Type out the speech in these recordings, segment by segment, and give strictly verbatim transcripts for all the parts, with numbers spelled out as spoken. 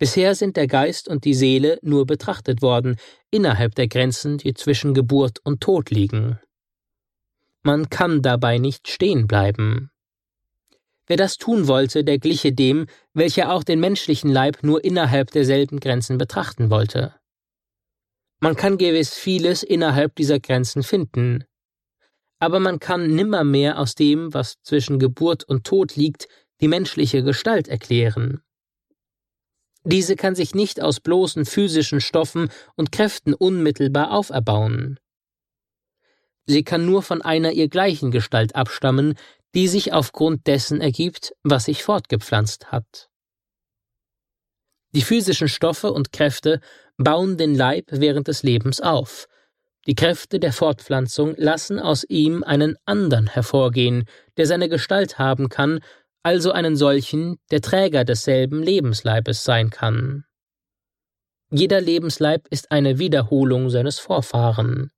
Bisher sind der Geist und die Seele nur betrachtet worden, innerhalb der Grenzen, die zwischen Geburt und Tod liegen. Man kann dabei nicht stehen bleiben. Wer das tun wollte, der gliche dem, welcher auch den menschlichen Leib nur innerhalb derselben Grenzen betrachten wollte. Man kann gewiss vieles innerhalb dieser Grenzen finden, aber man kann nimmermehr aus dem, was zwischen Geburt und Tod liegt, die menschliche Gestalt erklären. Diese kann sich nicht aus bloßen physischen Stoffen und Kräften unmittelbar auferbauen. Sie kann nur von einer ihr gleichen Gestalt abstammen, die sich aufgrund dessen ergibt, was sich fortgepflanzt hat. Die physischen Stoffe und Kräfte bauen den Leib während des Lebens auf. Die Kräfte der Fortpflanzung lassen aus ihm einen andern hervorgehen, der seine Gestalt haben kann, also einen solchen, der Träger desselben Lebensleibes sein kann. Jeder Lebensleib ist eine Wiederholung seines Vorfahren.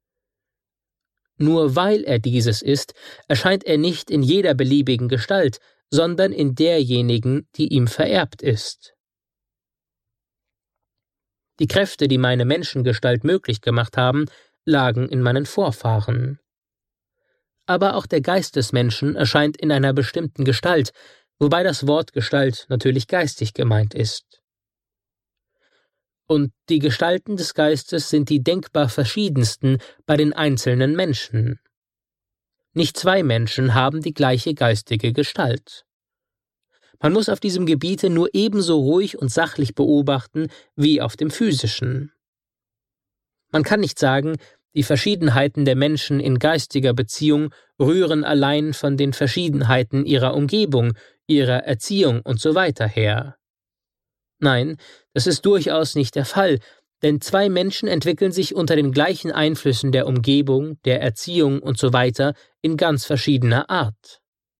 Nur weil er dieses ist, erscheint er nicht in jeder beliebigen Gestalt, sondern in derjenigen, die ihm vererbt ist. Die Kräfte, die meine Menschengestalt möglich gemacht haben, lagen in meinen Vorfahren. Aber auch der Geist des Menschen erscheint in einer bestimmten Gestalt, wobei das Wort Gestalt natürlich geistig gemeint ist. Und die Gestalten des Geistes sind die denkbar verschiedensten bei den einzelnen Menschen. Nicht zwei Menschen haben die gleiche geistige Gestalt. Man muss auf diesem Gebiete nur ebenso ruhig und sachlich beobachten wie auf dem physischen. Man kann nicht sagen, die Verschiedenheiten der Menschen in geistiger Beziehung rühren allein von den Verschiedenheiten ihrer Umgebung, ihrer Erziehung usw. her. Nein, das ist durchaus nicht der Fall, denn zwei Menschen entwickeln sich unter den gleichen Einflüssen der Umgebung, der Erziehung usw. in ganz verschiedener Art.